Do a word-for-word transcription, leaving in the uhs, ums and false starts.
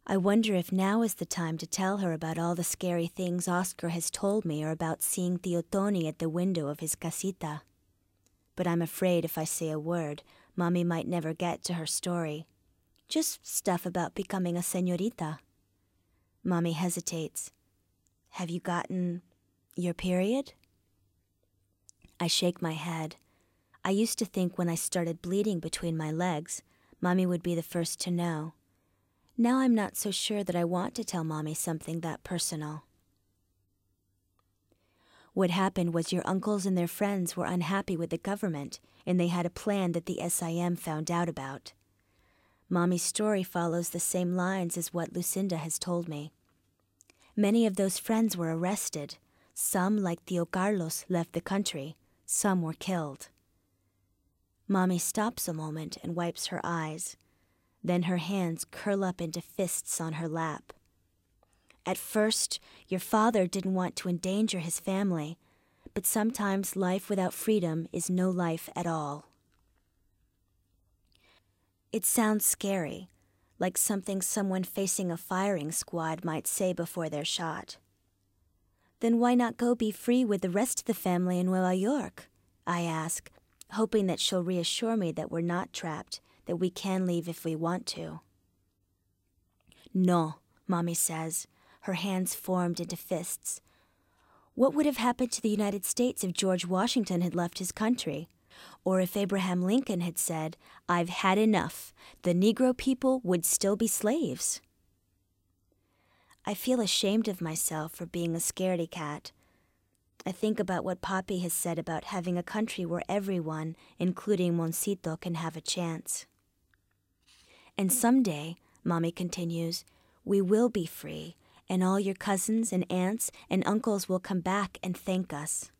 I wonder if now is the time to tell her about all the scary things Oscar has told me or about seeing Tio Tony at the window of his casita. But I'm afraid if I say a word, Mommy might never get to her story. Just stuff about becoming a señorita. Mommy hesitates. Have you gotten your period? I shake my head. I used to think when I started bleeding between my legs, Mommy would be the first to know. Now I'm not so sure that I want to tell Mommy something that personal. What happened was your uncles and their friends were unhappy with the government, and they had a plan that the S I M found out about. Mommy's story follows the same lines as what Lucinda has told me. Many of those friends were arrested. Some, like Tio Carlos, left the country. Some were killed. Mommy stops a moment and wipes her eyes. Then her hands curl up into fists on her lap. At first, your father didn't want to endanger his family, but sometimes life without freedom is no life at all. It sounds scary, like something someone facing a firing squad might say before they're shot. Then why not go be free with the rest of the family in Nueva York? I ask, hoping that she'll reassure me that we're not trapped, that we can leave if we want to. No, Mommy says, her hands formed into fists. What would have happened to the United States if George Washington had left his country? Or if Abraham Lincoln had said, I've had enough, the Negro people would still be slaves? I feel ashamed of myself for being a scaredy cat. I think about what Papi has said about having a country where everyone, including Moncito, can have a chance. And someday, Mommy continues, we will be free, and all your cousins and aunts and uncles will come back and thank us.